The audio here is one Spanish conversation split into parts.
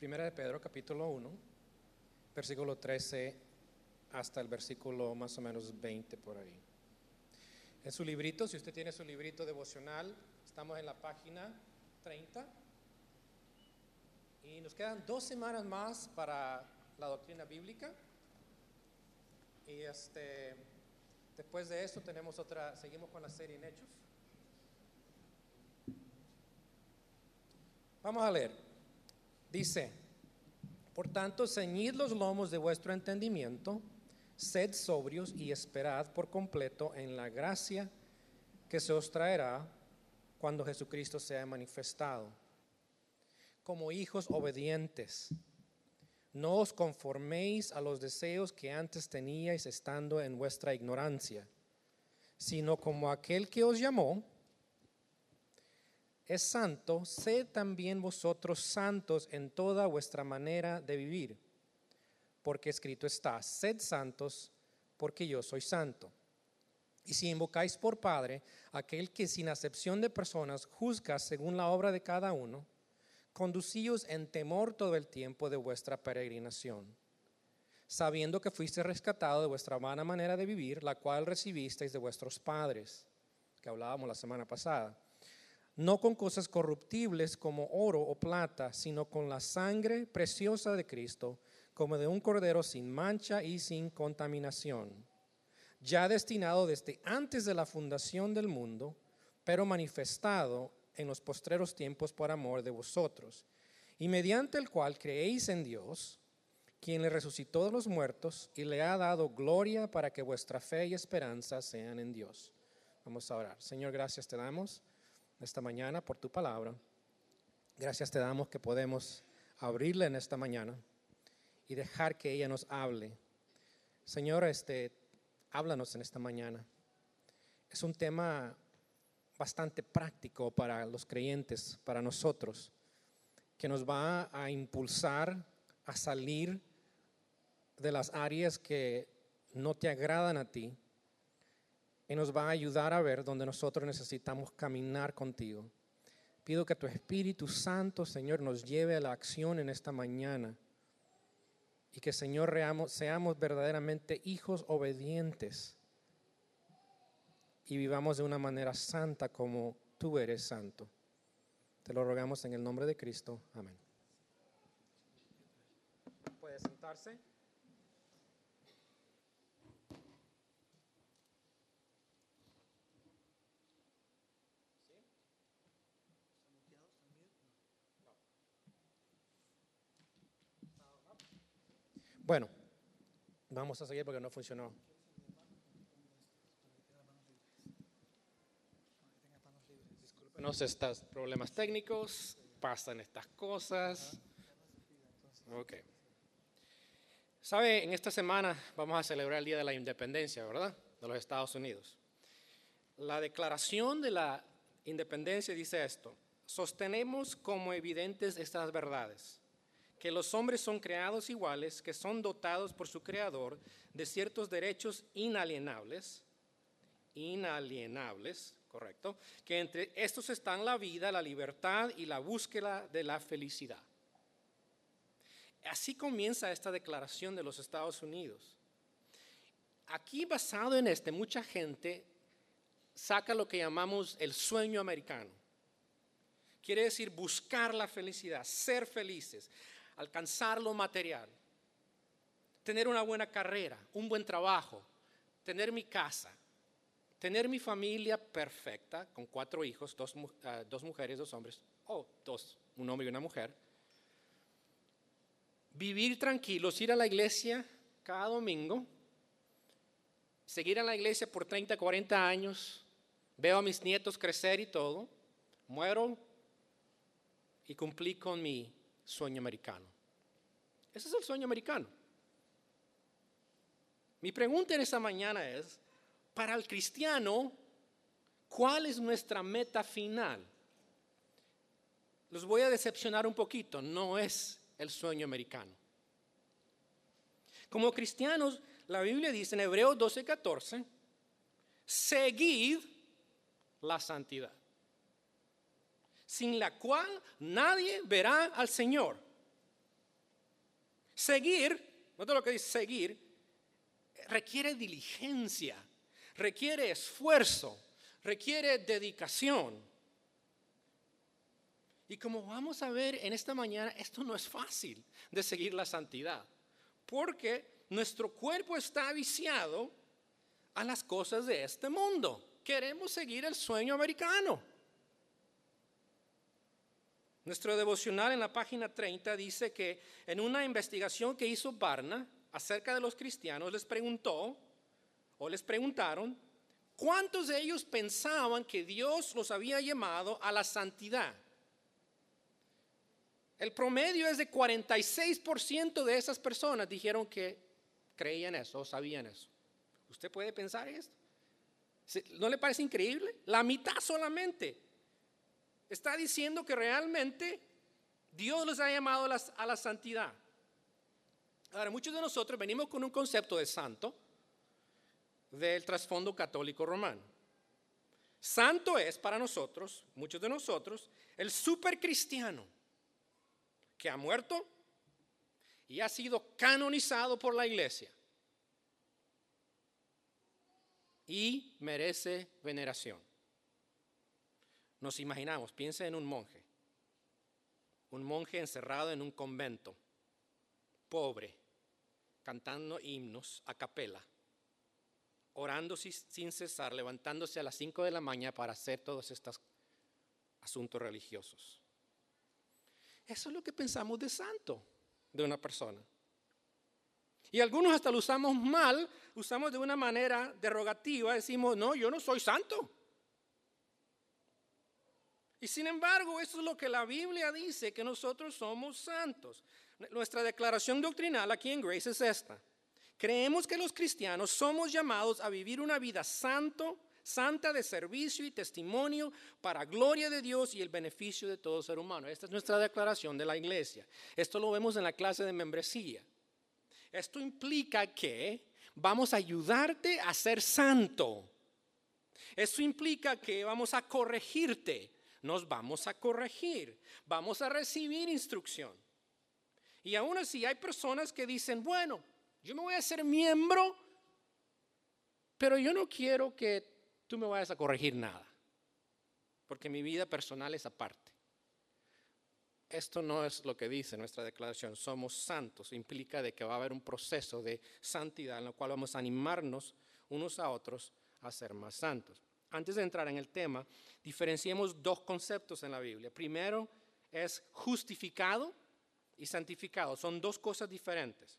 Primera de Pedro, capítulo 1, versículo 13 hasta el versículo más o menos 20 por ahí. En su librito, si usted tiene su librito devocional, estamos en la página 30 y nos quedan 2 semanas más para la doctrina bíblica y después de eso seguimos con la serie en Hechos. Vamos a leer. Dice: por tanto, ceñid los lomos de vuestro entendimiento, sed sobrios y esperad por completo en la gracia que se os traerá cuando Jesucristo sea manifestado. Como hijos obedientes, no os conforméis a los deseos que antes teníais estando en vuestra ignorancia, sino como aquel que os llamó es santo, sed también vosotros santos en toda vuestra manera de vivir, porque escrito está: sed santos, porque yo soy santo. Y si invocáis por Padre aquel que sin acepción de personas juzga según la obra de cada uno, conducíos en temor todo el tiempo de vuestra peregrinación, sabiendo que fuisteis rescatados de vuestra vana manera de vivir, la cual recibisteis de vuestros padres, que hablábamos la semana pasada, no con cosas corruptibles como oro o plata, sino con la sangre preciosa de Cristo, como de un cordero sin mancha y sin contaminación, ya destinado desde antes de la fundación del mundo, pero manifestado en los postreros tiempos por amor de vosotros, y mediante el cual creéis en Dios, quien le resucitó de los muertos y le ha dado gloria para que vuestra fe y esperanza sean en Dios. Vamos a orar. Señor, gracias te damos esta mañana por tu palabra. Gracias te damos que podemos abrirla en esta mañana y dejar que ella nos hable. Señor, háblanos en esta mañana. Es un tema bastante práctico para los creyentes, para nosotros, que nos va a impulsar a salir de las áreas que no te agradan a ti y nos va a ayudar a ver dónde nosotros necesitamos caminar contigo. Pido que tu Espíritu Santo, Señor, nos lleve a la acción en esta mañana y que, Señor, seamos verdaderamente hijos obedientes y vivamos de una manera santa como tú eres santo. Te lo rogamos en el nombre de Cristo. Amén. ¿Puede sentarse? Bueno, vamos a seguir porque no funcionó. Discúlpenos estos problemas técnicos, pasan estas cosas. Ok. Sabe, en esta semana vamos a celebrar el Día de la Independencia, ¿verdad? De los Estados Unidos. La Declaración de la Independencia dice esto: sostenemos como evidentes estas verdades, que los hombres son creados iguales, que son dotados por su Creador de ciertos derechos inalienables, correcto, que entre estos están la vida, la libertad y la búsqueda de la felicidad. Así comienza esta declaración de los Estados Unidos. Aquí, basado en mucha gente saca lo que llamamos el sueño americano. Quiere decir buscar la felicidad, ser felices, alcanzar lo material, tener una buena carrera, un buen trabajo, tener mi casa, tener mi familia perfecta con 4 hijos, 2 mujeres, 2 hombres, un hombre y una mujer, vivir tranquilos, ir a la iglesia cada domingo, seguir en la iglesia por 30, 40 años, veo a mis nietos crecer y todo, muero y cumplí con mi sueño americano. Ese es el sueño americano. Mi pregunta en esta mañana es: para el cristiano, ¿cuál es nuestra meta final? Los voy a decepcionar un poquito, no es el sueño americano. Como cristianos, la Biblia dice en Hebreos 12:14, seguid la santidad, sin la cual nadie verá al Señor. Seguir, note lo que dice seguir, requiere diligencia, requiere esfuerzo, requiere dedicación. Y como vamos a ver en esta mañana, esto no es fácil de seguir la santidad, porque nuestro cuerpo está viciado a las cosas de este mundo. Queremos seguir el sueño americano. Nuestro devocional en la página 30 dice que en una investigación que hizo Barna acerca de los cristianos, les preguntaron cuántos de ellos pensaban que Dios los había llamado a la santidad. El promedio es de 46% de esas personas dijeron que creían eso o sabían eso. ¿Usted puede pensar esto? ¿No le parece increíble? La mitad solamente está diciendo que realmente Dios los ha llamado a la santidad. Ahora, muchos de nosotros venimos con un concepto de santo del trasfondo católico romano. Santo es para nosotros, muchos de nosotros, el supercristiano que ha muerto y ha sido canonizado por la iglesia y merece veneración. Nos imaginamos, piensa en un monje encerrado en un convento, pobre, cantando himnos a capela, orando sin cesar, levantándose a las 5 de la mañana para hacer todos estos asuntos religiosos. Eso es lo que pensamos de santo de una persona. Y algunos hasta lo usamos mal, usamos de una manera derogativa, decimos, no, yo no soy santo. Y sin embargo, eso es lo que la Biblia dice, que nosotros somos santos. Nuestra declaración doctrinal aquí en Grace es esta. Creemos que los cristianos somos llamados a vivir una vida santa de servicio y testimonio para gloria de Dios y el beneficio de todo ser humano. Esta es nuestra declaración de la iglesia. Esto lo vemos en la clase de membresía. Esto implica que vamos a ayudarte a ser santo. Esto implica que vamos a corregirte. Nos vamos a corregir. Vamos a recibir instrucción. Y aún así hay personas que dicen, bueno, yo me voy a hacer miembro, pero yo no quiero que tú me vayas a corregir nada, porque mi vida personal es aparte. Esto no es lo que dice nuestra declaración. Somos santos. Implica de que va a haber un proceso de santidad en el cual vamos a animarnos unos a otros a ser más santos. Antes de entrar en el tema, diferenciemos dos conceptos en la Biblia. Primero es justificado y santificado. Son dos cosas diferentes.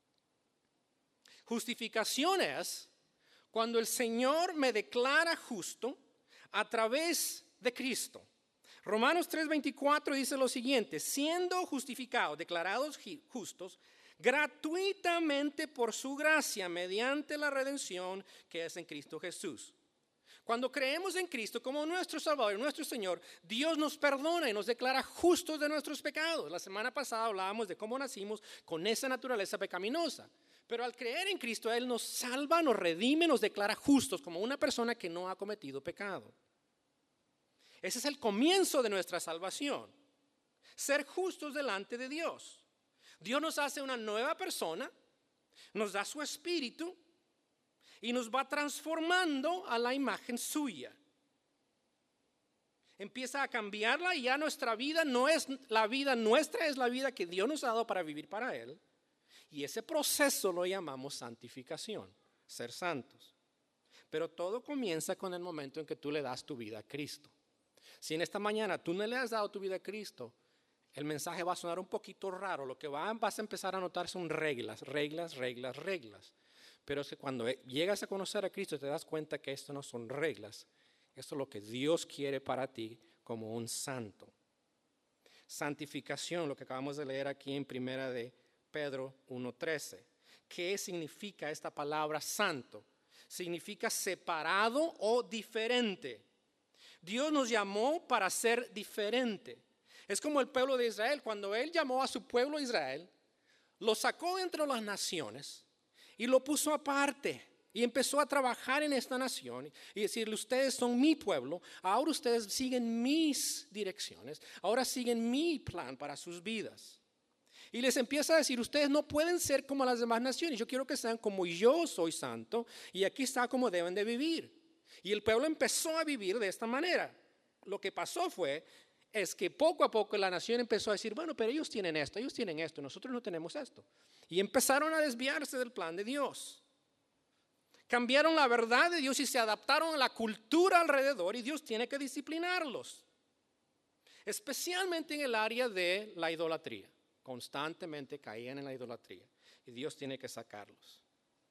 Justificación es cuando el Señor me declara justo a través de Cristo. Romanos 3:24 dice lo siguiente: siendo justificados, declarados justos, gratuitamente por su gracia, mediante la redención que es en Cristo Jesús. Cuando creemos en Cristo como nuestro Salvador y nuestro Señor, Dios nos perdona y nos declara justos de nuestros pecados. La semana pasada hablábamos de cómo nacimos con esa naturaleza pecaminosa. Pero al creer en Cristo, Él nos salva, nos redime, nos declara justos como una persona que no ha cometido pecado. Ese es el comienzo de nuestra salvación. Ser justos delante de Dios. Dios nos hace una nueva persona, nos da su espíritu y nos va transformando a la imagen suya. Empieza a cambiarla y ya nuestra vida no es la vida nuestra, es la vida que Dios nos ha dado para vivir para Él. Y ese proceso lo llamamos santificación, ser santos. Pero todo comienza con el momento en que tú le das tu vida a Cristo. Si en esta mañana tú no le has dado tu vida a Cristo, el mensaje va a sonar un poquito raro. Lo que vas a empezar a notar son reglas. Pero es que cuando llegas a conocer a Cristo te das cuenta que esto no son reglas. Esto es lo que Dios quiere para ti como un santo. Santificación, lo que acabamos de leer aquí en Primera de Pedro 1:13. ¿Qué significa esta palabra santo? Significa separado o diferente. Dios nos llamó para ser diferente. Es como el pueblo de Israel. Cuando Él llamó a su pueblo Israel, lo sacó de entre las naciones y lo puso aparte. Y empezó a trabajar en esta nación y decirle, ustedes son mi pueblo, ahora ustedes siguen mis direcciones, ahora siguen mi plan para sus vidas. Y les empieza a decir, ustedes no pueden ser como las demás naciones. Yo quiero que sean como yo soy santo. Y aquí está como deben de vivir. Y el pueblo empezó a vivir de esta manera. Lo que pasó es que poco a poco la nación empezó a decir, bueno, pero ellos tienen esto, nosotros no tenemos esto. Y empezaron a desviarse del plan de Dios. Cambiaron la verdad de Dios y se adaptaron a la cultura alrededor y Dios tiene que disciplinarlos. Especialmente en el área de la idolatría. Constantemente caían en la idolatría y Dios tiene que sacarlos.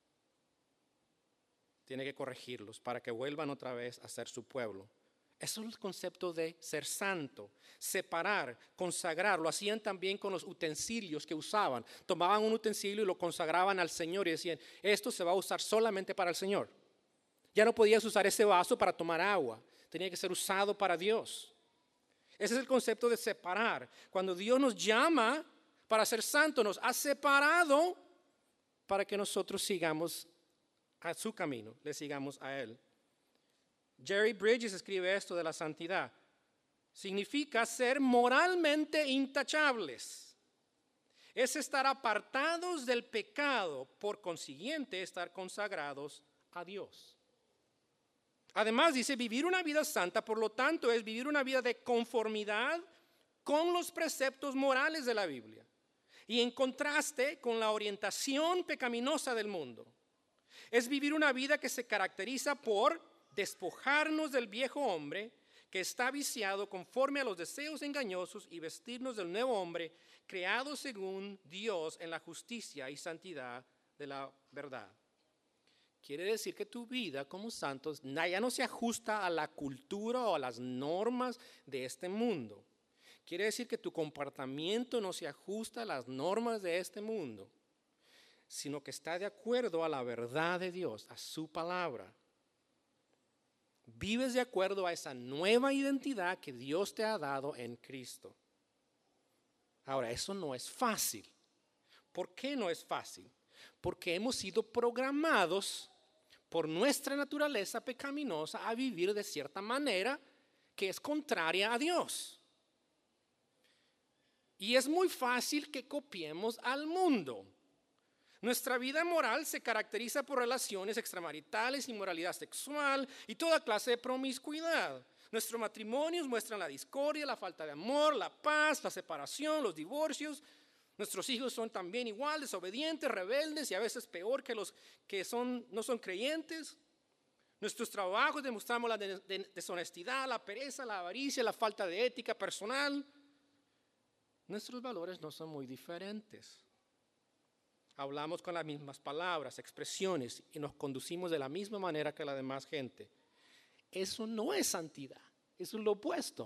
Tiene que corregirlos para que vuelvan otra vez a ser su pueblo. Eso es el concepto de ser santo, separar, consagrar. Lo hacían también con los utensilios que usaban. Tomaban un utensilio y lo consagraban al Señor y decían, esto se va a usar solamente para el Señor. Ya no podías usar ese vaso para tomar agua. Tenía que ser usado para Dios. Ese es el concepto de separar. Cuando Dios nos llama para ser santos, nos ha separado para que nosotros sigamos a su camino, le sigamos a Él. Jerry Bridges escribe esto de la santidad. Significa ser moralmente intachables. Es estar apartados del pecado, por consiguiente estar consagrados a Dios. Además dice, vivir una vida santa, por lo tanto, es vivir una vida de conformidad con los preceptos morales de la Biblia. Y en contraste con la orientación pecaminosa del mundo. Es vivir una vida que se caracteriza por despojarnos del viejo hombre que está viciado conforme a los deseos engañosos y vestirnos del nuevo hombre creado según Dios en la justicia y santidad de la verdad. Quiere decir que tu vida como santos ya no se ajusta a la cultura o a las normas de este mundo. Quiere decir que tu comportamiento no se ajusta a las normas de este mundo, sino que está de acuerdo a la verdad de Dios, a su palabra. Vives de acuerdo a esa nueva identidad que Dios te ha dado en Cristo. Ahora, eso no es fácil. ¿Por qué no es fácil? Porque hemos sido programados por nuestra naturaleza pecaminosa a vivir de cierta manera que es contraria a Dios. Y es muy fácil que copiemos al mundo. Nuestra vida moral se caracteriza por relaciones extramaritales, inmoralidad sexual y toda clase de promiscuidad. Nuestros matrimonios muestran la discordia, la falta de amor, la paz, la separación, los divorcios. Nuestros hijos son también igual, desobedientes, rebeldes y a veces peor que los que no son creyentes. Nuestros trabajos demostramos la deshonestidad, la pereza, la avaricia, la falta de ética personal. Nuestros valores no son muy diferentes. Hablamos con las mismas palabras, expresiones y nos conducimos de la misma manera que la demás gente. Eso no es santidad, eso es lo opuesto.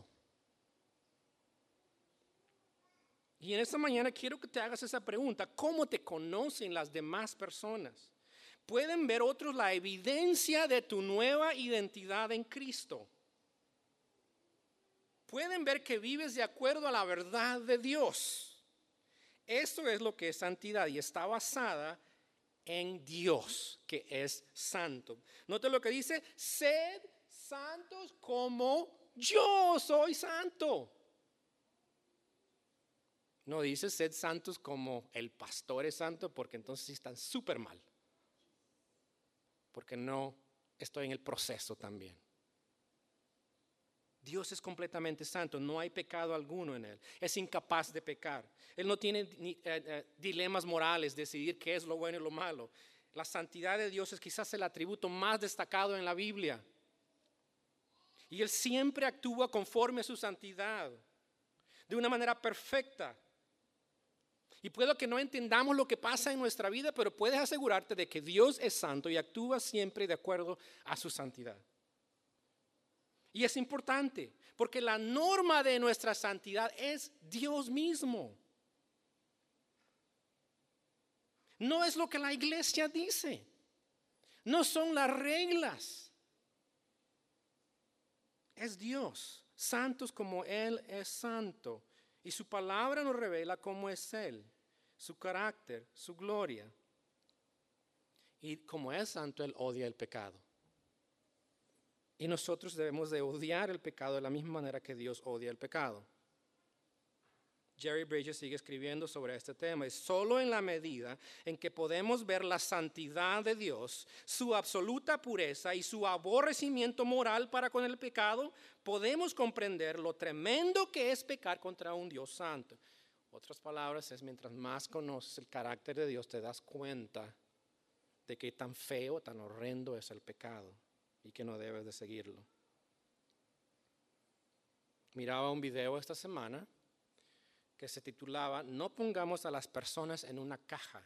Y en esta mañana quiero que te hagas esa pregunta: ¿cómo te conocen las demás personas? ¿Pueden ver otros la evidencia de tu nueva identidad en Cristo? ¿Pueden ver que vives de acuerdo a la verdad de Dios? Esto es lo que es santidad y está basada en Dios, que es santo. Note lo que dice: sed santos como yo soy santo. No dice sed santos como el pastor es santo, porque entonces están súper mal. Porque no estoy en el proceso también. Dios es completamente santo, no hay pecado alguno en Él. Es incapaz de pecar. Él no tiene dilemas morales, decidir qué es lo bueno y lo malo. La santidad de Dios es quizás el atributo más destacado en la Biblia. Y Él siempre actúa conforme a su santidad, de una manera perfecta. Y puede que no entendamos lo que pasa en nuestra vida, pero puedes asegurarte de que Dios es santo y actúa siempre de acuerdo a su santidad. Y es importante, porque la norma de nuestra santidad es Dios mismo. No es lo que la iglesia dice. No son las reglas. Es Dios, santos como Él es santo. Y su palabra nos revela cómo es Él, su carácter, su gloria. Y como es santo, Él odia el pecado. Y nosotros debemos de odiar el pecado de la misma manera que Dios odia el pecado. Jerry Bridges sigue escribiendo sobre este tema. Es solo en la medida en que podemos ver la santidad de Dios, su absoluta pureza y su aborrecimiento moral para con el pecado, podemos comprender lo tremendo que es pecar contra un Dios santo. Otras palabras es, mientras más conoces el carácter de Dios, te das cuenta de qué tan feo, tan horrendo es el pecado y que no debes de seguirlo. Miraba un video esta semana que se titulaba "No pongamos a las personas en una caja".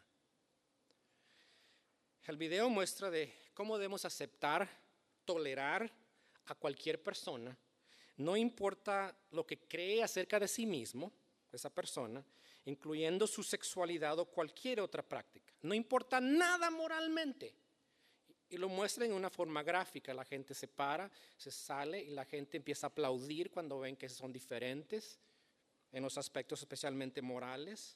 El video muestra de cómo debemos aceptar, tolerar a cualquier persona, no importa lo que cree acerca de sí mismo, esa persona, incluyendo su sexualidad o cualquier otra práctica. No importa nada moralmente. Y lo muestra en una forma gráfica. La gente se para, se sale y la gente empieza a aplaudir cuando ven que son diferentes en los aspectos especialmente morales.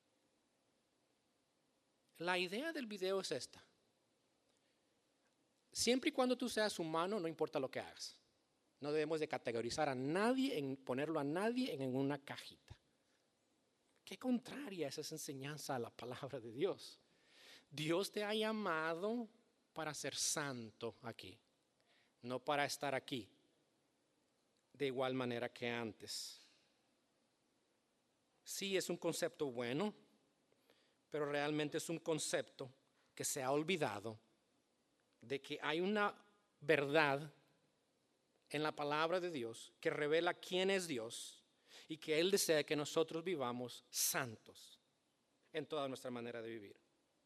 La idea del video es esta. Siempre y cuando tú seas humano, no importa lo que hagas. No debemos de categorizar a nadie, ponerlo a nadie en una cajita. Qué contraria es esa enseñanza a la palabra de Dios. Dios te ha llamado para ser santo aquí, no para estar aquí de igual manera que antes. Sí, es un concepto bueno, pero realmente es un concepto que se ha olvidado de que hay una verdad en la palabra de Dios que revela quién es Dios y que Él desea que nosotros vivamos santos en toda nuestra manera de vivir.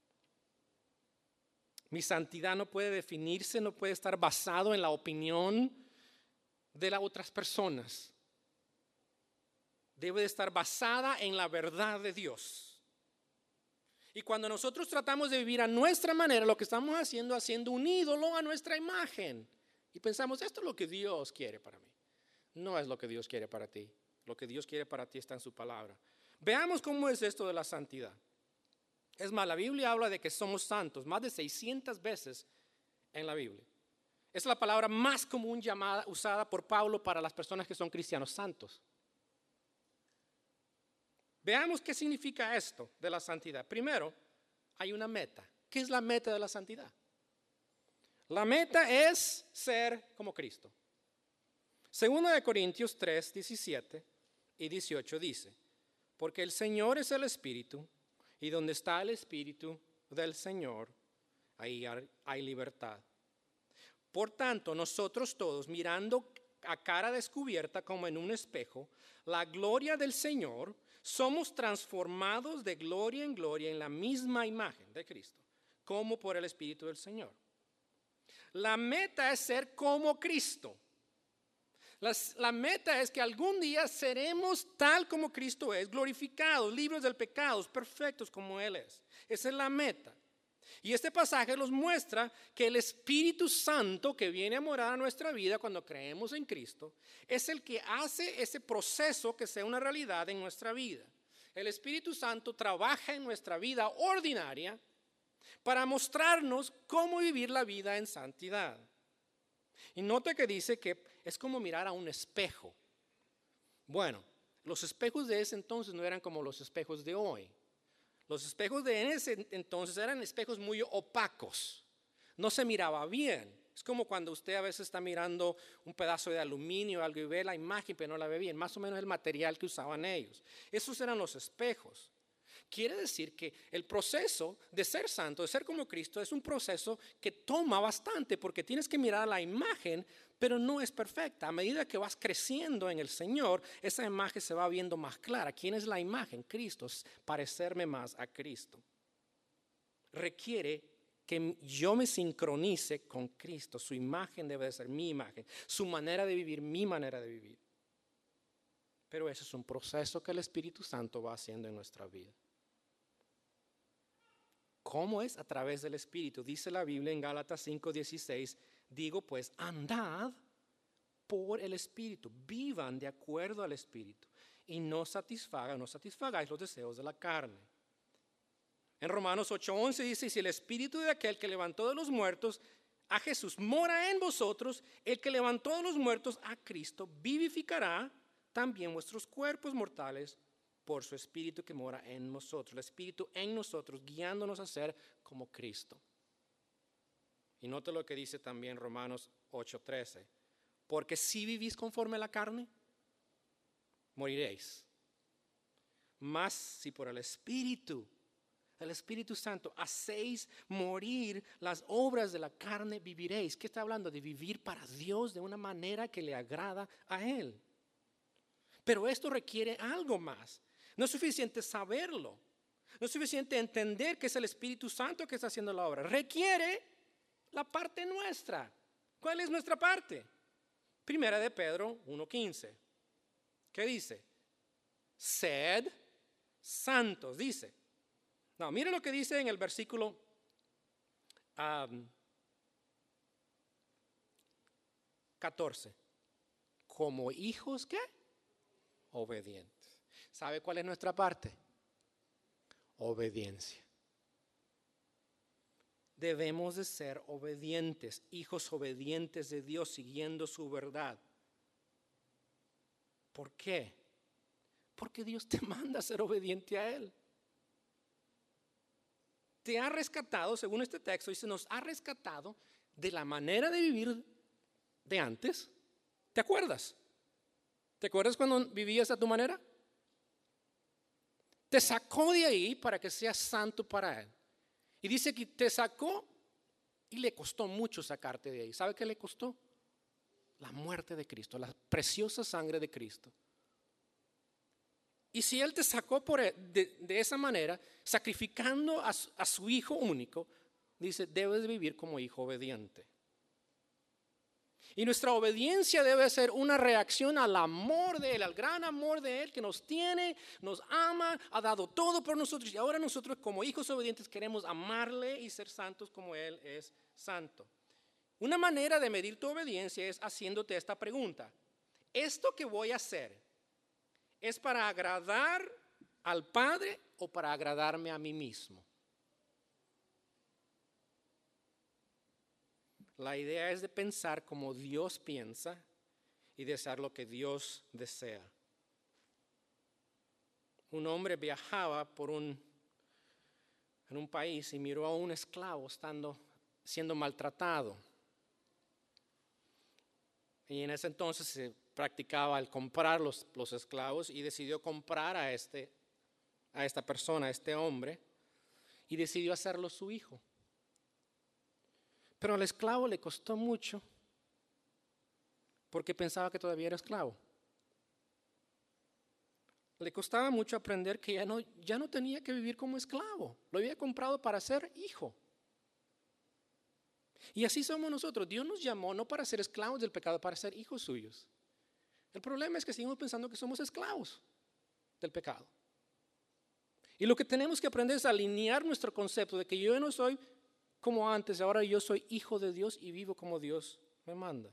Mi santidad no puede definirse, no puede estar basado en la opinión de las otras personas. Debe de estar basada en la verdad de Dios. Y cuando nosotros tratamos de vivir a nuestra manera, lo que estamos haciendo un ídolo a nuestra imagen. Y pensamos, esto es lo que Dios quiere para mí. No es lo que Dios quiere para ti. Lo que Dios quiere para ti está en su palabra. Veamos cómo es esto de la santidad. Es más, la Biblia habla de que somos santos más de 600 veces en la Biblia. Es la palabra más común usada por Pablo para las personas que son cristianos, santos. Veamos qué significa esto de la santidad. Primero, hay una meta. ¿Qué es la meta de la santidad? La meta es ser como Cristo. 2 Corintios 3, 17 y 18 dice: porque el Señor es el Espíritu, y donde está el Espíritu del Señor, ahí hay libertad. Por tanto, nosotros todos, mirando a cara descubierta como en un espejo la gloria del Señor, somos transformados de gloria en gloria en la misma imagen de Cristo, como por el Espíritu del Señor. La meta es ser como Cristo. La meta es que algún día seremos tal como Cristo es, glorificados, libres del pecado, perfectos como Él es. Esa es la meta. Y este pasaje nos muestra que el Espíritu Santo que viene a morar a nuestra vida cuando creemos en Cristo es el que hace ese proceso que sea una realidad en nuestra vida. El Espíritu Santo trabaja en nuestra vida ordinaria para mostrarnos cómo vivir la vida en santidad. Y nota que dice que es como mirar a un espejo. Bueno, los espejos de ese entonces no eran como los espejos de hoy. Los espejos de ese entonces eran espejos muy opacos. No se miraba bien. Es como cuando usted a veces está mirando un pedazo de aluminio o algo y ve la imagen pero no la ve bien. Más o menos el material que usaban ellos. Esos eran los espejos. Quiere decir que el proceso de ser santo, de ser como Cristo, es un proceso que toma bastante porque tienes que mirar la imagen, pero no es perfecta. A medida que vas creciendo en el Señor, esa imagen se va viendo más clara. ¿Quién es la imagen? Cristo, es parecerme más a Cristo. Requiere que yo me sincronice con Cristo. Su imagen debe de ser mi imagen, su manera de vivir, mi manera de vivir. Pero ese es un proceso que el Espíritu Santo va haciendo en nuestra vida. ¿Cómo es? A través del Espíritu. Dice la Biblia en Gálatas 5:16, digo pues, andad por el Espíritu, vivan de acuerdo al Espíritu y no satisfagáis los deseos de la carne. En Romanos 8:11 dice, si el Espíritu de aquel que levantó de los muertos a Jesús mora en vosotros, el que levantó de los muertos a Cristo vivificará también vuestros cuerpos mortales por su Espíritu que mora en nosotros. El Espíritu en nosotros, guiándonos a ser como Cristo. Y note lo que dice también Romanos 8:13. Porque si vivís conforme a la carne, moriréis. Mas si por el Espíritu Santo, hacéis morir las obras de la carne, viviréis. ¿Qué está hablando? De vivir para Dios de una manera que le agrada a Él. Pero esto requiere algo más. No es suficiente saberlo. No es suficiente entender que es el Espíritu Santo que está haciendo la obra. Requiere la parte nuestra. ¿Cuál es nuestra parte? Primera de Pedro 1:15. ¿Qué dice? Sed santos, dice. No, mire lo que dice en el versículo 14. Como hijos, ¿qué? Obedientes. ¿Sabe cuál es nuestra parte? Obediencia. Debemos de ser obedientes, hijos obedientes de Dios, siguiendo su verdad. ¿Por qué? Porque Dios te manda a ser obediente a Él. Te ha rescatado, según este texto, dice, nos ha rescatado de la manera de vivir de antes. ¿Te acuerdas? ¿Te acuerdas cuando vivías a tu manera? Te sacó de ahí para que seas santo para Él. Y dice que te sacó y le costó mucho sacarte de ahí. ¿Sabe qué le costó? La muerte de Cristo, la preciosa sangre de Cristo. Y si Él te sacó de esa manera, sacrificando a su Hijo único, dice, debes vivir como hijo obediente. Y nuestra obediencia debe ser una reacción al amor de Él, al gran amor de Él que nos tiene, nos ama, ha dado todo por nosotros. Y ahora nosotros como hijos obedientes queremos amarle y ser santos como Él es santo. Una manera de medir tu obediencia es haciéndote esta pregunta. ¿Esto que voy a hacer es para agradar al Padre o para agradarme a mí mismo? La idea es de pensar como Dios piensa y desear lo que Dios desea. Un hombre viajaba en un país y miró a un esclavo siendo maltratado. Y en ese entonces se practicaba el comprar los esclavos y decidió comprar a esta persona, a este hombre, y decidió hacerlo su hijo. Pero al esclavo le costó mucho porque pensaba que todavía era esclavo. Le costaba mucho aprender que ya no tenía que vivir como esclavo. Lo había comprado para ser hijo. Y así somos nosotros. Dios nos llamó no para ser esclavos del pecado, para ser hijos suyos. El problema es que seguimos pensando que somos esclavos del pecado. Y lo que tenemos que aprender es alinear nuestro concepto de que yo no soy como antes, ahora yo soy hijo de Dios y vivo como Dios me manda.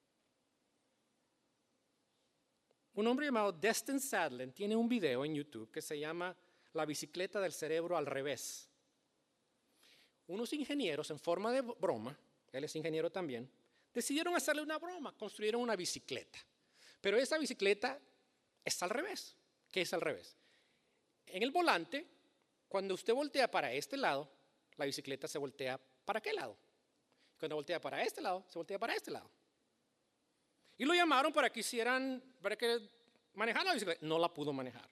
Un hombre llamado Destin Sadler tiene un video en YouTube que se llama La bicicleta del cerebro al revés. Unos ingenieros, en forma de broma, él es ingeniero también, decidieron hacerle una broma, construyeron una bicicleta. Pero esa bicicleta está al revés. ¿Qué es al revés? En el volante, cuando usted voltea para este lado, la bicicleta se voltea ¿para qué lado? Cuando voltea para este lado, se voltea para este lado. Y lo llamaron para que manejara la bicicleta. No la pudo manejar.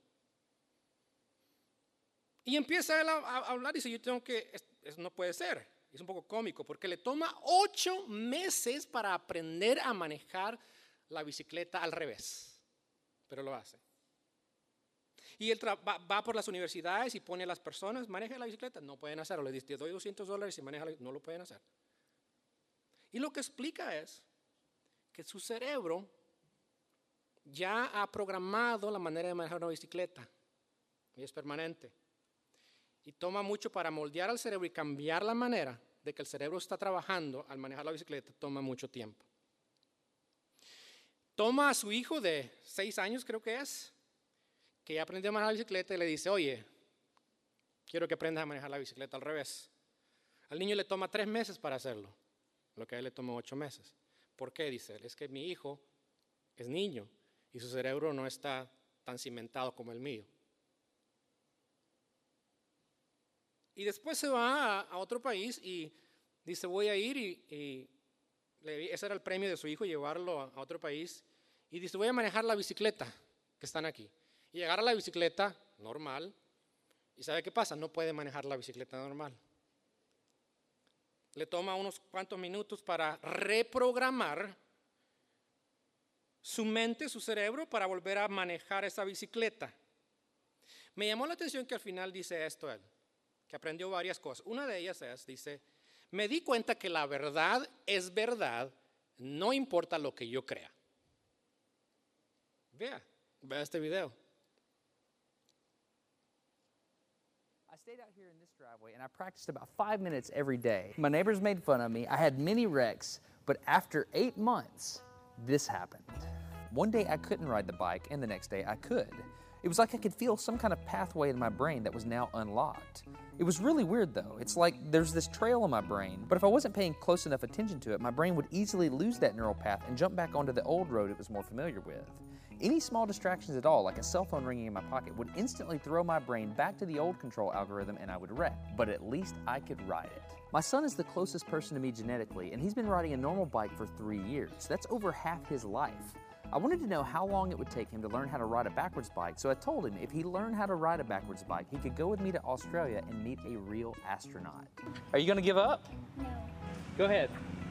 Y empieza él a hablar y dice, eso no puede ser. Es un poco cómico porque le toma 8 meses para aprender a manejar la bicicleta al revés. Pero lo hace. Y él va por las universidades y pone a las personas, maneja la bicicleta, no pueden hacerlo. Le dice, te doy $200 y maneja no lo pueden hacer. Y lo que explica es que su cerebro ya ha programado la manera de manejar una bicicleta. Y es permanente. Y toma mucho para moldear al cerebro y cambiar la manera de que el cerebro está trabajando al manejar la bicicleta, toma mucho tiempo. Toma a su hijo de 6 años, creo que es, que ya aprendió a manejar la bicicleta y le dice, oye, quiero que aprendas a manejar la bicicleta al revés. Al niño le toma 3 meses para hacerlo, lo que a él le tomó 8 meses. ¿Por qué? Dice él, es que mi hijo es niño y su cerebro no está tan cimentado como el mío. Y después se va a otro país y dice, voy a ir ese era el premio de su hijo, llevarlo a otro país. Y dice, voy a manejar la bicicleta que están aquí. Y agarra la bicicleta normal. ¿Y sabe qué pasa? No puede manejar la bicicleta normal. Le toma unos cuantos minutos para reprogramar su mente, su cerebro, para volver a manejar esa bicicleta. Me llamó la atención que al final dice esto él, que aprendió varias cosas. Una de ellas dice, me di cuenta que la verdad es verdad, no importa lo que yo crea. Vea este video. I stayed out here in this driveway and I practiced about 5 minutes every day. My neighbors made fun of me. I had many wrecks, but after 8 months, this happened. One day I couldn't ride the bike and the next day I could. It was like I could feel some kind of pathway in my brain that was now unlocked. It was really weird though. It's like there's this trail in my brain, but if I wasn't paying close enough attention to it, my brain would easily lose that neural path and jump back onto the old road it was more familiar with. Any small distractions at all, like a cell phone ringing in my pocket, would instantly throw my brain back to the old control algorithm and I would wreck. But at least I could ride it. My son is the closest person to me genetically, and he's been riding a normal bike for 3 years. That's over half his life. I wanted to know how long it would take him to learn how to ride a backwards bike, so I told him if he learned how to ride a backwards bike, he could go with me to Australia and meet a real astronaut. Are you going to give up? No. Go ahead.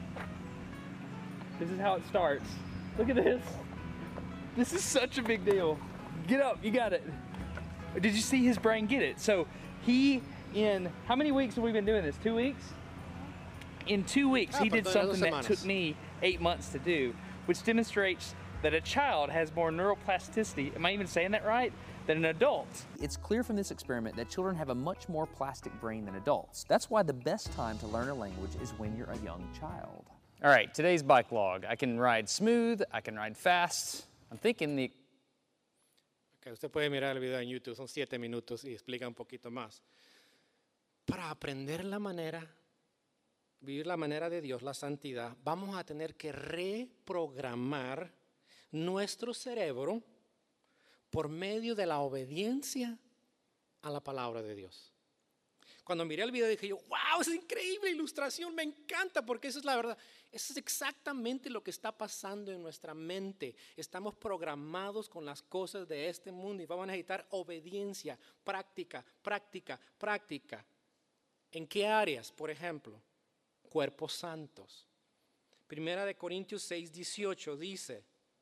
This is how it starts. Look at this. This is such a big deal. Get up, you got it. Did you see his brain get it? So he, in how many weeks have we been doing this? 2 weeks? In 2 weeks, he did something that took me 8 months to do, which demonstrates that a child has more neuroplasticity, am I even saying that right, than an adult. It's clear from this experiment that children have a much more plastic brain than adults. That's why the best time to learn a language is when you're a young child. All right, today's bike log. I can ride smooth, I can ride fast. I'm thinking the... Okay, usted puede mirar el video en YouTube, son 7 minutos y explica un poquito más. Para aprender la manera, vivir la manera de Dios, la santidad, vamos a tener que reprogramar nuestro cerebro por medio de la obediencia a la palabra de Dios. Cuando miré el video dije yo, wow, es increíble ilustración, me encanta porque esa es la verdad. Eso es exactamente lo que está pasando en nuestra mente. Estamos programados con las cosas de este mundo y vamos a necesitar obediencia, práctica, práctica, práctica. ¿En qué áreas? Por ejemplo, cuerpos santos. Primera de Corintios 6:18 dice,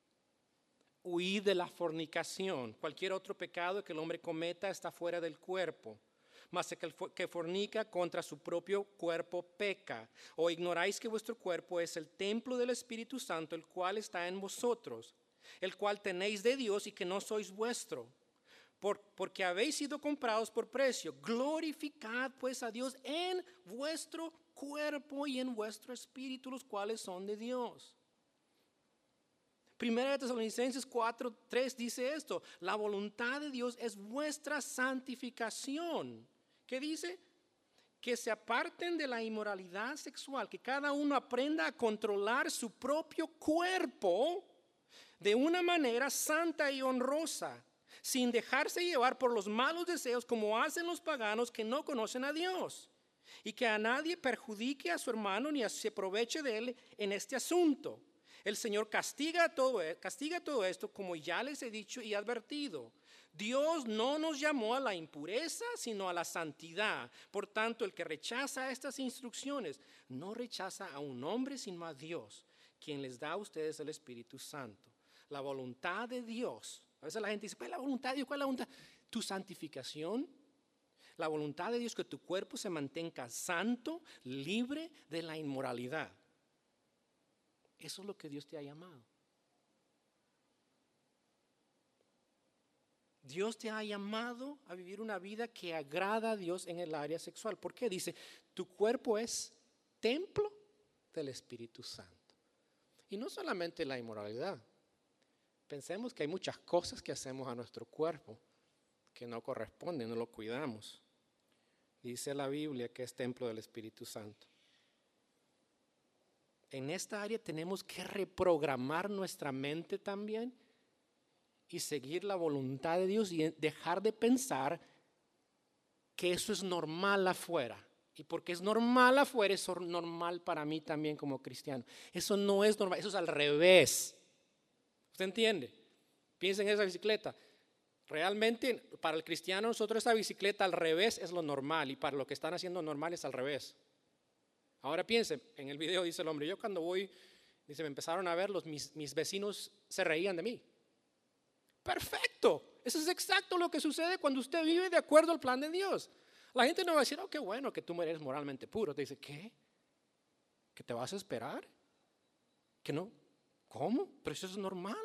huid de la fornicación. Cualquier otro pecado que el hombre cometa está fuera del cuerpo. Mas el que fornica contra su propio cuerpo peca. ¿O ignoráis que vuestro cuerpo es el templo del Espíritu Santo, el cual está en vosotros, el cual tenéis de Dios y que no sois vuestro? Porque habéis sido comprados por precio. Glorificad pues a Dios en vuestro cuerpo y en vuestro espíritu, los cuales son de Dios. Primera de Tesalonicenses 4:3 dice esto: la voluntad de Dios es vuestra santificación. ¿Qué dice? Que se aparten de la inmoralidad sexual, que cada uno aprenda a controlar su propio cuerpo de una manera santa y honrosa, sin dejarse llevar por los malos deseos como hacen los paganos que no conocen a Dios. Y que a nadie perjudique a su hermano ni se aproveche de él en este asunto. El Señor castiga todo esto, como ya les he dicho y advertido. Dios no nos llamó a la impureza, sino a la santidad. Por tanto, el que rechaza estas instrucciones no rechaza a un hombre, sino a Dios, quien les da a ustedes el Espíritu Santo. La voluntad de Dios. A veces la gente dice, ¿cuál es la voluntad de Dios? ¿Cuál es la voluntad? Tu santificación. La voluntad de Dios es que tu cuerpo se mantenga santo, libre de la inmoralidad. Eso es lo que Dios te ha llamado. Dios te ha llamado a vivir una vida que agrada a Dios en el área sexual. ¿Por qué? Dice, tu cuerpo es templo del Espíritu Santo. Y no solamente la inmoralidad. Pensemos que hay muchas cosas que hacemos a nuestro cuerpo que no corresponden, no lo cuidamos. Dice la Biblia que es templo del Espíritu Santo. En esta área tenemos que reprogramar nuestra mente también y seguir la voluntad de Dios y dejar de pensar que eso es normal afuera. Y porque es normal afuera, es normal para mí también como cristiano. Eso no es normal, eso es al revés. ¿Usted entiende? Piensen en esa bicicleta. Realmente para el cristiano nosotros esa bicicleta al revés es lo normal y para lo que están haciendo normal es al revés. Ahora piensen, en el video dice el hombre, yo cuando voy, dice, me empezaron a ver, mis vecinos se reían de mí. Perfecto, eso es exacto lo que sucede cuando usted vive de acuerdo al plan de Dios. La gente no va a decir, oh, qué bueno que tú eres moralmente puro. Te dice, ¿qué? ¿Que te vas a esperar? ¿Que no? ¿Cómo? Pero eso es normal.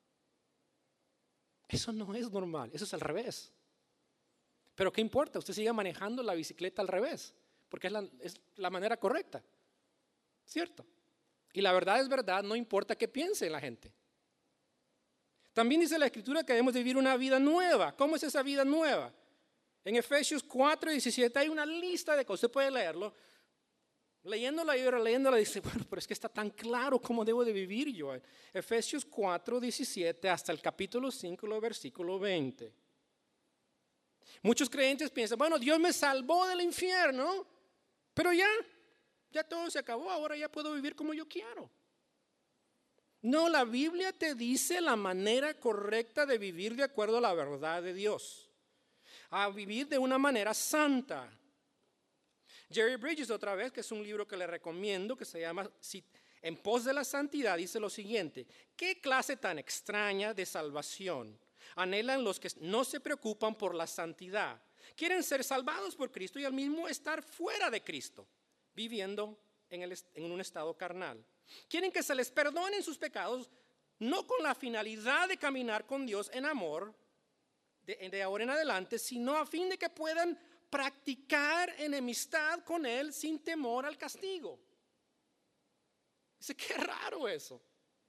Eso no es normal, eso es al revés. Pero ¿qué importa? Usted siga manejando la bicicleta al revés, porque es la manera correcta, ¿cierto? Y la verdad es verdad, no importa qué piense la gente. También dice la Escritura que debemos vivir una vida nueva. ¿Cómo es esa vida nueva? En Efesios 4:17 hay una lista de cosas, usted puede leerlo. Leyéndola y releyéndola dice, bueno, pero es que está tan claro cómo debo de vivir yo. Efesios 4:17 hasta el capítulo 5, versículo 20. Muchos creyentes piensan, bueno, Dios me salvó del infierno, pero ya todo se acabó, ahora ya puedo vivir como yo quiero. No, la Biblia te dice la manera correcta de vivir de acuerdo a la verdad de Dios. A vivir de una manera santa. Jerry Bridges, otra vez, que es un libro que le recomiendo, que se llama En pos de la santidad, dice lo siguiente: ¿qué clase tan extraña de salvación anhelan los que no se preocupan por la santidad? Quieren ser salvados por Cristo y al mismo estar fuera de Cristo, viviendo en un estado carnal. Quieren que se les perdonen sus pecados, no con la finalidad de caminar con Dios en amor de ahora en adelante, sino a fin de que puedan practicar enemistad con Él sin temor al castigo. Dice, qué raro eso.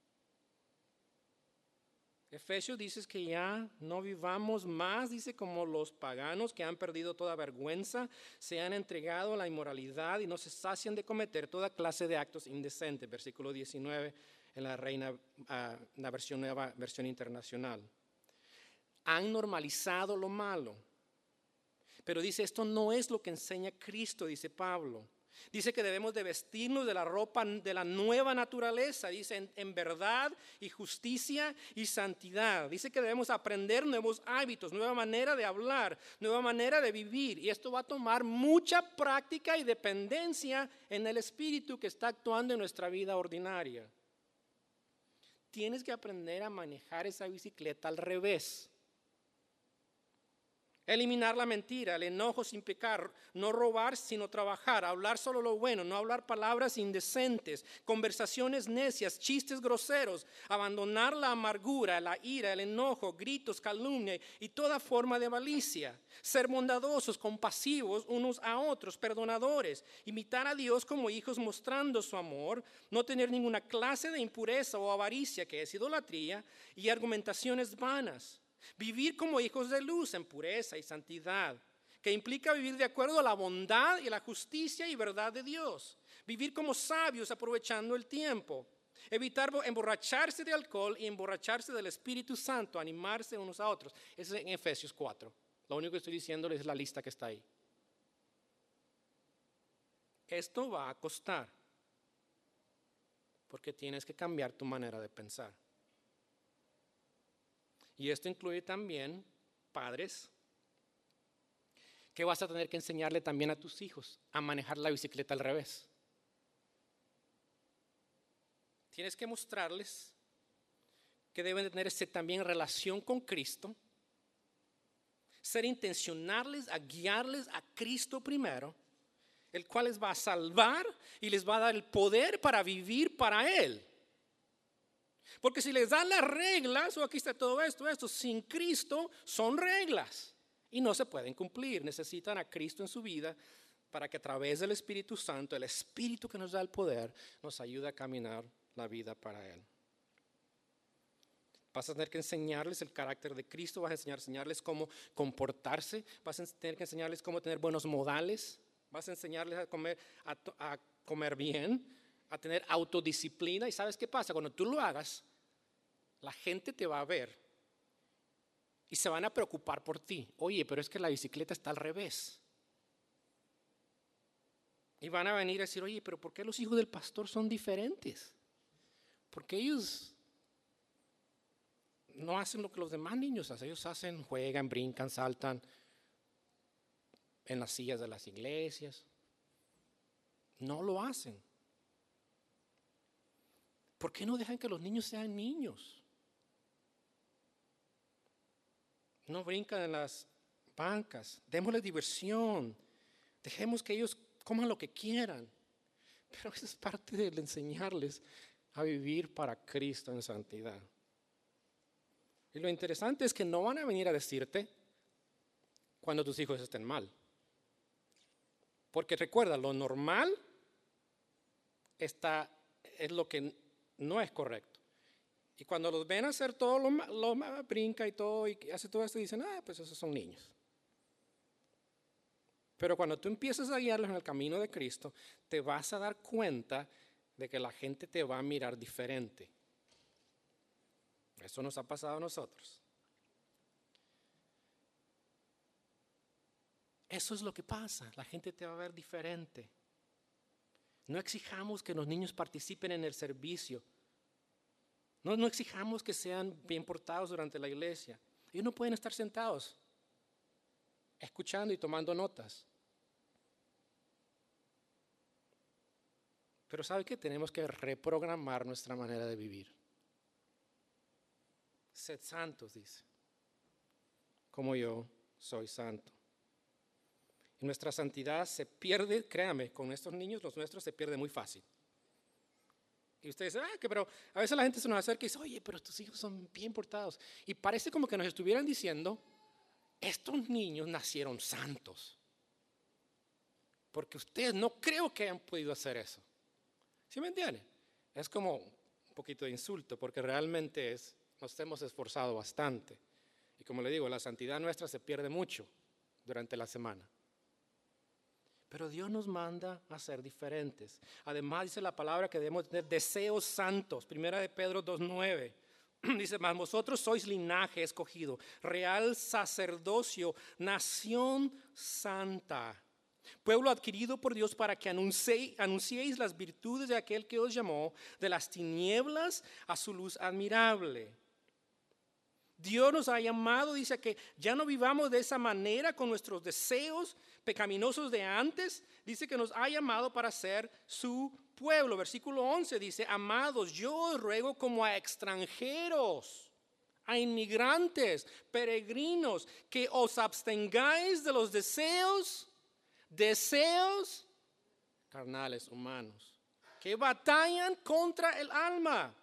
Efesios dice que ya no vivamos más, dice, como los paganos que han perdido toda vergüenza, se han entregado a la inmoralidad y no se sacian de cometer toda clase de actos indecentes. Versículo 19 en la la versión nueva, versión internacional. Han normalizado lo malo. Pero dice, esto no es lo que enseña Cristo, dice Pablo. Dice que debemos de vestirnos de la ropa de la nueva naturaleza, dice en verdad y justicia y santidad. Dice que debemos aprender nuevos hábitos, nueva manera de hablar, nueva manera de vivir. Y esto va a tomar mucha práctica y dependencia en el Espíritu que está actuando en nuestra vida ordinaria. Tienes que aprender a manejar esa bicicleta al revés. Eliminar la mentira, el enojo sin pecar, no robar sino trabajar, hablar solo lo bueno, no hablar palabras indecentes, conversaciones necias, chistes groseros, abandonar la amargura, la ira, el enojo, gritos, calumnia y toda forma de malicia. Ser bondadosos, compasivos unos a otros, perdonadores, imitar a Dios como hijos mostrando su amor, no tener ninguna clase de impureza o avaricia que es idolatría y argumentaciones vanas. Vivir como hijos de luz en pureza y santidad, que implica vivir de acuerdo a la bondad y la justicia y verdad de Dios. Vivir como sabios aprovechando el tiempo. Evitar emborracharse de alcohol y emborracharse del Espíritu Santo, animarse unos a otros. Eso es en Efesios 4. Lo único que estoy diciéndoles es la lista que está ahí. Esto va a costar, porque tienes que cambiar tu manera de pensar. Y esto incluye también, padres, que vas a tener que enseñarle también a tus hijos a manejar la bicicleta al revés. Tienes que mostrarles que deben tener también relación con Cristo, ser intencionales a guiarles a Cristo primero, el cual les va a salvar y les va a dar el poder para vivir para Él. Porque si les dan las reglas, aquí está todo esto, sin Cristo son reglas y no se pueden cumplir. Necesitan a Cristo en su vida para que a través del Espíritu Santo, el Espíritu que nos da el poder, nos ayude a caminar la vida para Él. Vas a tener que enseñarles el carácter de Cristo, vas a enseñarles cómo comportarse, vas a tener que enseñarles cómo tener buenos modales, vas a enseñarles a comer bien, a tener autodisciplina. ¿Y sabes qué pasa? Cuando tú lo hagas, la gente te va a ver y se van a preocupar por ti. Oye, pero es que la bicicleta está al revés. Y van a venir a decir, oye, pero ¿por qué los hijos del pastor son diferentes? Porque ellos no hacen lo que los demás niños hacen. Ellos hacen, juegan, brincan, saltan en las sillas de las iglesias. No lo hacen. ¿Por qué no dejan que los niños sean niños? No brincan en las bancas. Démosles diversión. Dejemos que ellos coman lo que quieran. Pero eso es parte de enseñarles a vivir para Cristo en santidad. Y lo interesante es que no van a venir a decirte cuando tus hijos estén mal. Porque recuerda, lo normal es lo que no es correcto. Y cuando los ven hacer todo lo brinca y todo y hace todo esto, dicen, pues esos son niños. Pero cuando tú empiezas a guiarlos en el camino de Cristo, te vas a dar cuenta de que la gente te va a mirar diferente. Eso nos ha pasado a nosotros. Eso es lo que pasa, la gente te va a ver diferente. No exijamos que los niños participen en el servicio. No exijamos que sean bien portados durante la iglesia. Ellos no pueden estar sentados, escuchando y tomando notas. Pero ¿sabe qué? Tenemos que reprogramar nuestra manera de vivir. Sed santos, dice, como yo soy santo. Y nuestra santidad se pierde, créame, con estos niños, los nuestros, se pierde muy fácil. Y ustedes dicen, pero a veces la gente se nos acerca y dice, oye, pero tus hijos son bien portados. Y parece como que nos estuvieran diciendo, estos niños nacieron santos. Porque ustedes no creo que hayan podido hacer eso. ¿Sí me entienden? Es como un poquito de insulto, porque realmente nos hemos esforzado bastante. Y como le digo, la santidad nuestra se pierde mucho durante la semana. Pero Dios nos manda a ser diferentes. Además dice la palabra que debemos tener deseos santos. Primera de Pedro 2:9. Dice, mas vosotros sois linaje escogido, real sacerdocio, nación santa, pueblo adquirido por Dios para que anunciéis las virtudes de aquel que os llamó de las tinieblas a su luz admirable. Dios nos ha llamado, dice, que ya no vivamos de esa manera con nuestros deseos pecaminosos de antes. Dice que nos ha llamado para ser su pueblo. Versículo 11 dice, amados, yo os ruego como a extranjeros, a inmigrantes, peregrinos, que os abstengáis de los deseos carnales, humanos, que batallan contra el alma.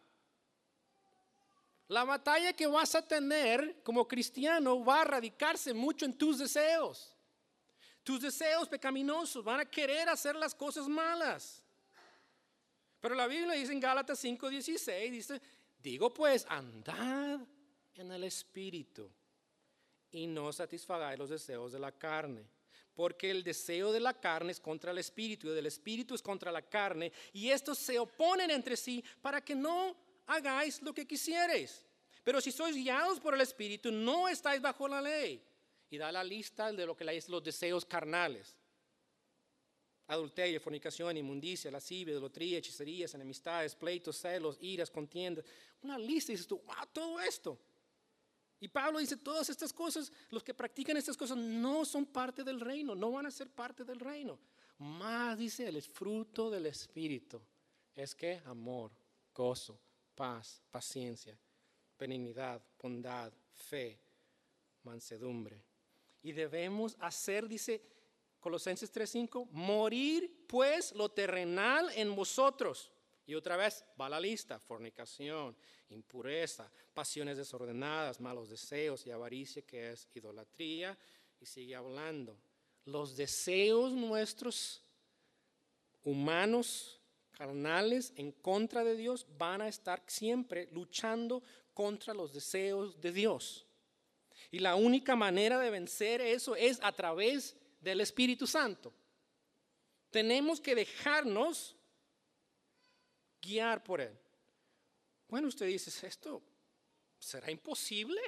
La batalla que vas a tener como cristiano va a radicarse mucho en tus deseos. Tus deseos pecaminosos van a querer hacer las cosas malas. Pero la Biblia dice en Gálatas 5:16, dice, digo pues, andad en el Espíritu y no satisfagáis los deseos de la carne. Porque el deseo de la carne es contra el Espíritu y del Espíritu es contra la carne. Y estos se oponen entre sí para que no hagáis lo que quisierais. Pero si sois guiados por el Espíritu, no estáis bajo la ley. Y da la lista de lo que es los deseos carnales: adulterio, fornicación, inmundicia, lascivia, idolatría, hechicerías, enemistades, pleitos, celos, iras, contiendas. Una lista, y dices tú, wow, todo esto. Y Pablo dice, todas estas cosas, los que practican estas cosas no son parte del reino, no van a ser parte del reino. Más, dice, el fruto del Espíritu es que amor, gozo, paz, paciencia, benignidad, bondad, fe, mansedumbre. Y debemos hacer, dice Colosenses 3:5, morir pues lo terrenal en vosotros. Y otra vez va la lista: fornicación, impureza, pasiones desordenadas, malos deseos y avaricia, que es idolatría. Y sigue hablando. Los deseos nuestros humanos, carnales, en contra de Dios, van a estar siempre luchando contra los deseos de Dios. Y la única manera de vencer eso es a través del Espíritu Santo. Tenemos que dejarnos guiar por Él. Bueno, usted dice, ¿esto será imposible?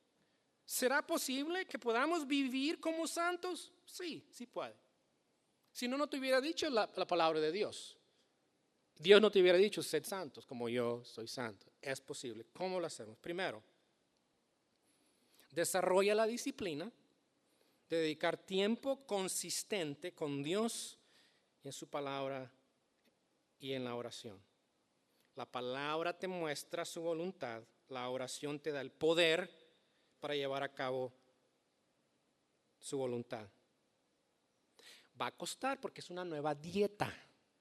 ¿Será posible que podamos vivir como santos? Sí, sí puede. Si no, no te hubiera dicho la palabra de Dios. Dios no te hubiera dicho, sed santos como yo soy santo. Es posible. ¿Cómo lo hacemos? Primero, desarrolla la disciplina de dedicar tiempo consistente con Dios y en su palabra y en la oración. La palabra te muestra su voluntad, la oración te da el poder para llevar a cabo su voluntad. Va a costar porque es una nueva dieta.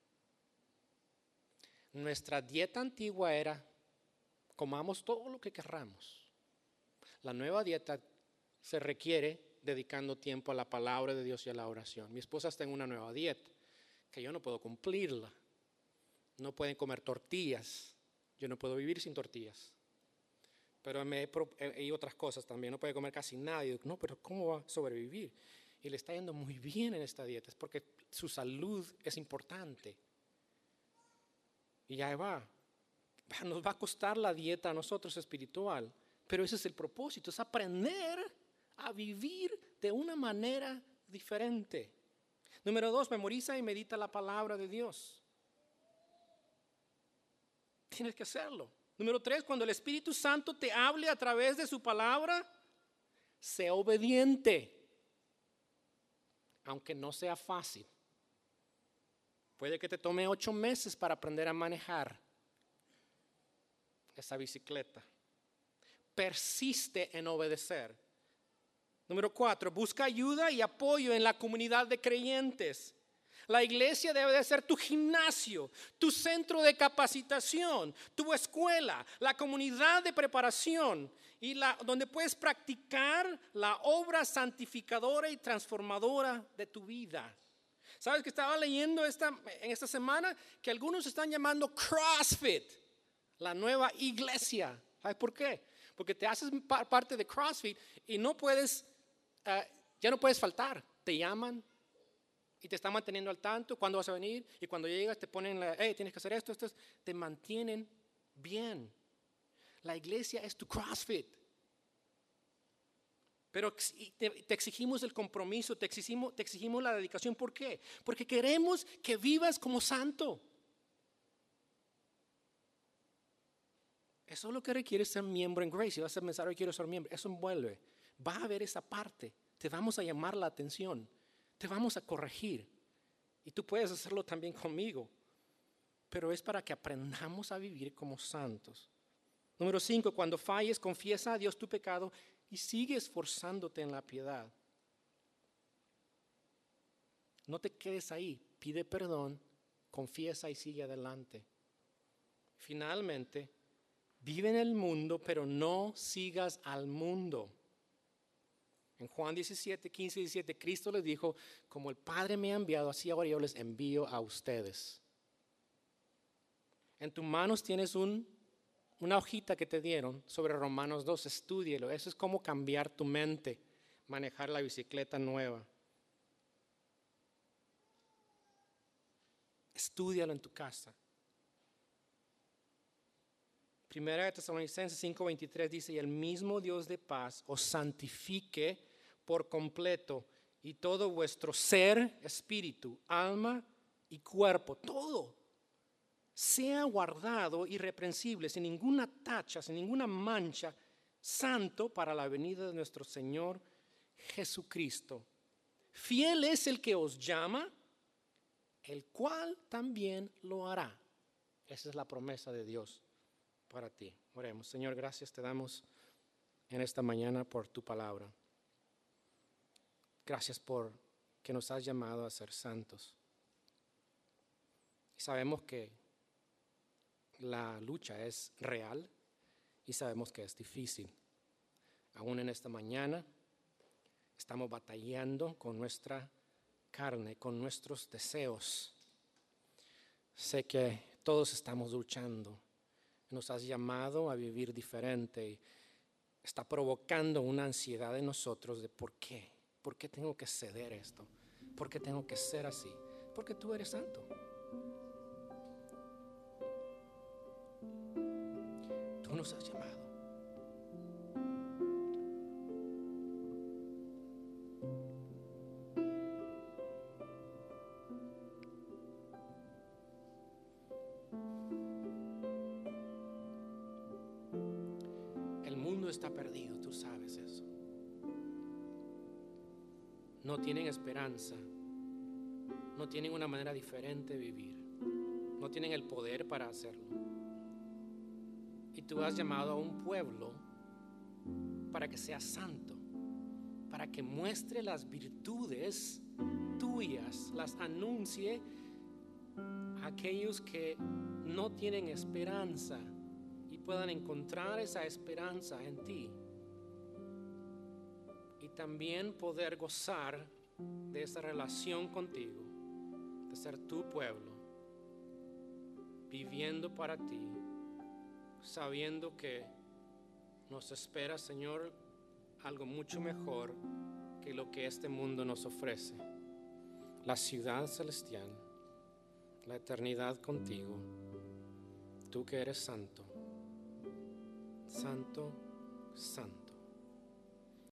Nuestra dieta antigua era comamos todo lo que querramos. La nueva dieta se requiere dedicando tiempo a la palabra de Dios y a la oración. Mi esposa está en una nueva dieta que yo no puedo cumplirla. No pueden comer tortillas. Yo no puedo vivir sin tortillas. Pero hay otras cosas también. No puede comer casi nada. Y digo, no, pero ¿cómo va a sobrevivir? Y le está yendo muy bien en esta dieta. Es porque su salud es importante. Y ya va. Nos va a costar la dieta a nosotros espiritual. Pero ese es el propósito. Es aprender a vivir de una manera diferente. Número 2, memoriza y medita la palabra de Dios. Tienes que hacerlo. Número 3, cuando el Espíritu Santo te hable a través de su palabra, sé obediente. Aunque no sea fácil. Puede que te tome 8 meses para aprender a manejar esa bicicleta. Persiste en obedecer. Número 4, busca ayuda y apoyo en la comunidad de creyentes. La iglesia debe de ser tu gimnasio, tu centro de capacitación, tu escuela, la comunidad de preparación y donde puedes practicar la obra santificadora y transformadora de tu vida. ¿Sabes que estaba leyendo en esta semana que algunos están llamando CrossFit la nueva iglesia? ¿Sabes por qué? Porque te haces parte de CrossFit y no puedes, ya no puedes faltar. Te llaman y te están manteniendo al tanto. ¿Cuándo vas a venir? Y cuando llegas te ponen, tienes que hacer esto. Te mantienen bien. La iglesia es tu CrossFit. Pero te exigimos el compromiso, te exigimos la dedicación. ¿Por qué? Porque queremos que vivas como santo. Eso es lo que requiere ser miembro en Grace. Si vas a pensar, hoy quiero ser miembro, eso envuelve. Va a haber esa parte. Te vamos a llamar la atención. Te vamos a corregir. Y tú puedes hacerlo también conmigo. Pero es para que aprendamos a vivir como santos. Número 5, cuando falles, confiesa a Dios tu pecado y sigue esforzándote en la piedad. No te quedes ahí. Pide perdón, confiesa y sigue adelante. Finalmente, vive en el mundo, pero no sigas al mundo. En Juan 17, 15 y 17, Cristo les dijo, como el Padre me ha enviado, así ahora yo les envío a ustedes. En tus manos tienes una hojita que te dieron sobre Romanos 2, estúdielo. Eso es como cambiar tu mente, manejar la bicicleta nueva. Estúdialo en tu casa. Primera de Tesalonicenses 5:23 dice, y el mismo Dios de paz os santifique por completo y todo vuestro ser, espíritu, alma y cuerpo, todo, sea guardado irreprensible, sin ninguna tacha, sin ninguna mancha, santo para la venida de nuestro Señor Jesucristo. Fiel es el que os llama, el cual también lo hará. Esa es la promesa de Dios para ti. Oremos. Señor, gracias te damos en esta mañana por tu palabra. Gracias por que nos has llamado a ser santos. Y sabemos que la lucha es real y sabemos que es difícil. Aún en esta mañana estamos batallando con nuestra carne, con nuestros deseos. Sé que todos estamos luchando. Nos has llamado a vivir diferente y está provocando una ansiedad en nosotros de ¿por qué? ¿Por qué tengo que ceder esto? ¿Por qué tengo que ser así? Porque tú eres santo. Tú nos has llamado. está perdido, tú sabes eso. No tienen esperanza, no tienen una manera diferente de vivir, no tienen el poder para hacerlo. Y tú has llamado a un pueblo para que sea santo, para que muestre las virtudes tuyas, las anuncie a aquellos que no tienen esperanza y puedan encontrar esa esperanza en ti. Y también poder gozar de esa relación contigo, de ser tu pueblo, viviendo para ti, sabiendo que nos espera, Señor, algo mucho mejor que lo que este mundo nos ofrece. La ciudad celestial, la eternidad contigo, tú que eres santo, santo, santo.